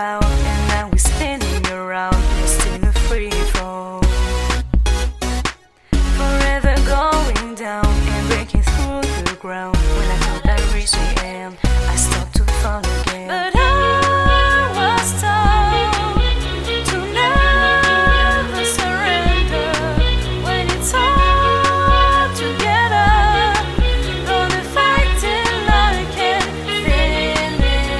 out, and now we're spinning around, lost in a free fall. Forever going down and breaking through the ground. When I thought I reached the end, I start to fall again. But I was told to never surrender. When it's all together, gonna fight till I can feel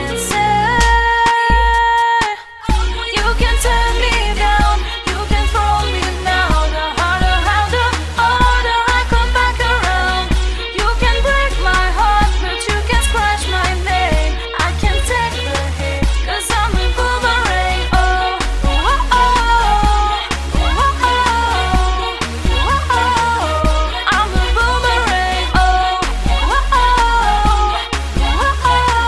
inside. You can turn me down, you can throw me now. The harder, the harder I come back around. You can break my heart, but you can scratch my name. I can take the hit, 'cause I'm a boomerang. Oh, oh, oh, oh, oh, oh, oh. I'm a boomerang. Oh, oh, oh, oh,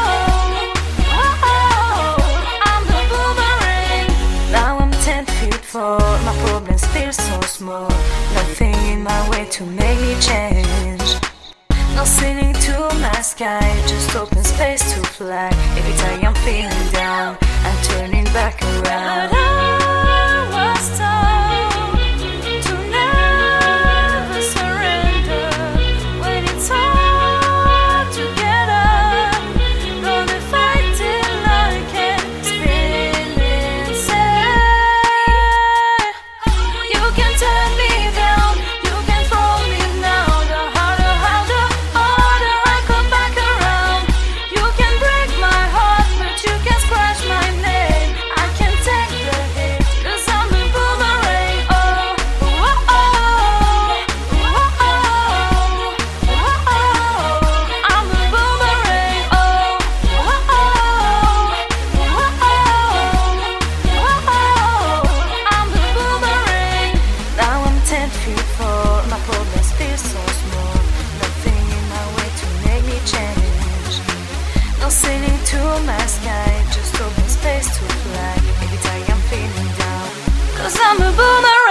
oh. I'm the boomerang. Now I'm 10 feet fall, my problems feel so small. Nothing in my way to make me change. No ceiling to my sky, just open space to fly. Every time I'm feeling down, I'm turning back around. But I was told to never surrender. When it's all together, gonna fight till I can spin inside. You can turn me down, you can throw me now. The harder, the harder I come back around. You can break my heart, but you can scratch my name. I can take the hit, 'cause I'm a boomerang. Oh, oh, oh, oh, oh, oh, oh. I'm a boomerang. Oh, oh, oh, oh, oh, oh. I'm the boomerang. Now I'm 10 feet fall, my problems feel so small. Nothing in my way to make me change. No ceiling to my sky, just open space to fly. Every time I'm feeling down, 'cause I'm a boomerang.